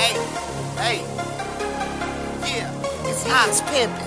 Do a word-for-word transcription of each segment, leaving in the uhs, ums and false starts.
Hey, hey, yeah, it's Ox Pimpin'.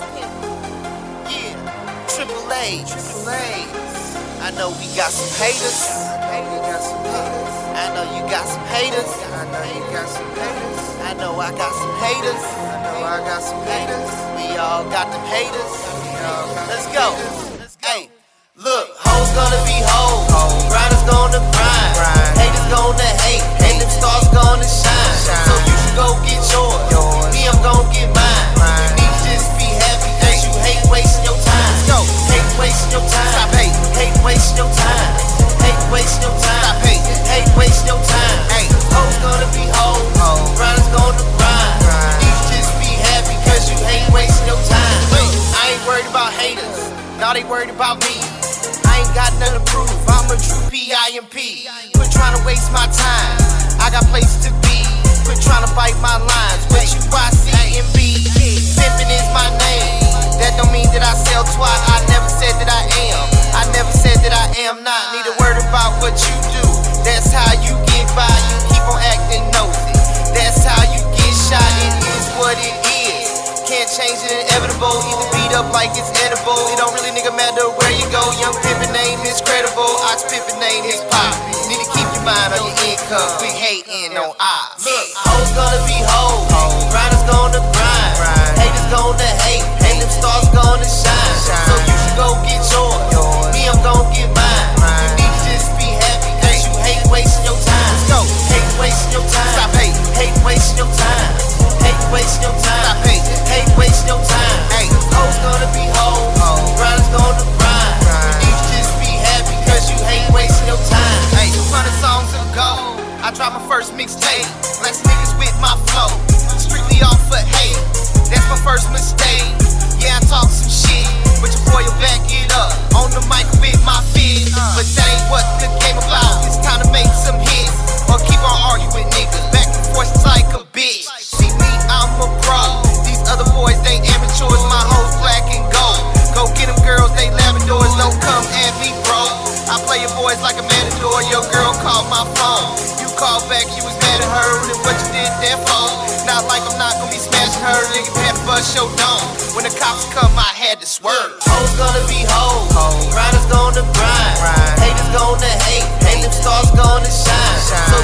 Yeah, Triple A, Triple A. I know we got some haters. I know we got some haters. I know you got some haters. I know you got some haters. I know I got some haters. I know I got some haters. We all got them haters. Let's go. Hey, look, hoes gonna be hoes. Grinders gonna grind. Haters gonna hate. And them stars gonna shine. So you should go get yours. Me, I'm gonna get mine. You need to just be happy cause you hate wasting your time. Go. Hate wasting your time. Stop hate. Hate wasting your time. Hate wasting your time. Stop hate. Hate wasting your time. Hey, hoes gonna be hoes. Grinders gonna grind. You need to just be happy cause you hate wasting your time. Look, I ain't worried about haters. Now they worried about me. I ain't got nothing to prove. I'm a true P I M P. Quit trying to waste my time. I got places to be. Quit trying to bite my lines. What you Y C and B. Pimpin' is my name. That don't mean that I sell twat. I never said that I am. I never said that I am not. Need a word about what you do. That's how you get by. You keep on acting nosy. That's how you get shot. It is what it is. Can't change it, inevitable. Either beat up like it's edible. It don't really nigga matter where you go. Young Pimpin' name is credible. Ox Pimpin' name is pop. Need to keep your mind on your income. We hating on Ox. Look, hoes gonna be hoes. Grinders gonna grind. Haters gonna hate. And them stars gonna shine. So you should go get yours. Me, I'm gonna get mine. You need to just be happy cause you hate wasting your time. Let's go. Hate wasting your time. Stop hate. Hate wasting your time. Hate wasting your time. Stop hate. Hate wasting your time. Hey, hoes gonna be hoes. Grinders gonna grind. You need to just be happy cause you hate wasting your time. Hey, two hundred songs ago, I dropped my first mixtape. Bless niggas with my flow. Strictly off for hate. That's my first mistake. Yeah, I talk some shit, but your boy will back it up. On the mic with my fit. But that ain't what the game about. It's time to make some hits. Or keep on arguing with niggas. Back and forth like a bitch. See me, I'm a pro. These other boys, they amateurs. My hoes black and gold. Go get them girls, they Labradors. Don't come at me, bro. I play your boys like a matador. Your girl called my phone. You called back, you was mad at her. And what you did there for? Not like I'm not gonna be smashing her. Nigga, had to bust your dome. When the cops come, I had to swerve. Hoes gonna be hoes. Grinders gonna grind. Haters gonna hate. And them stars gonna shine. So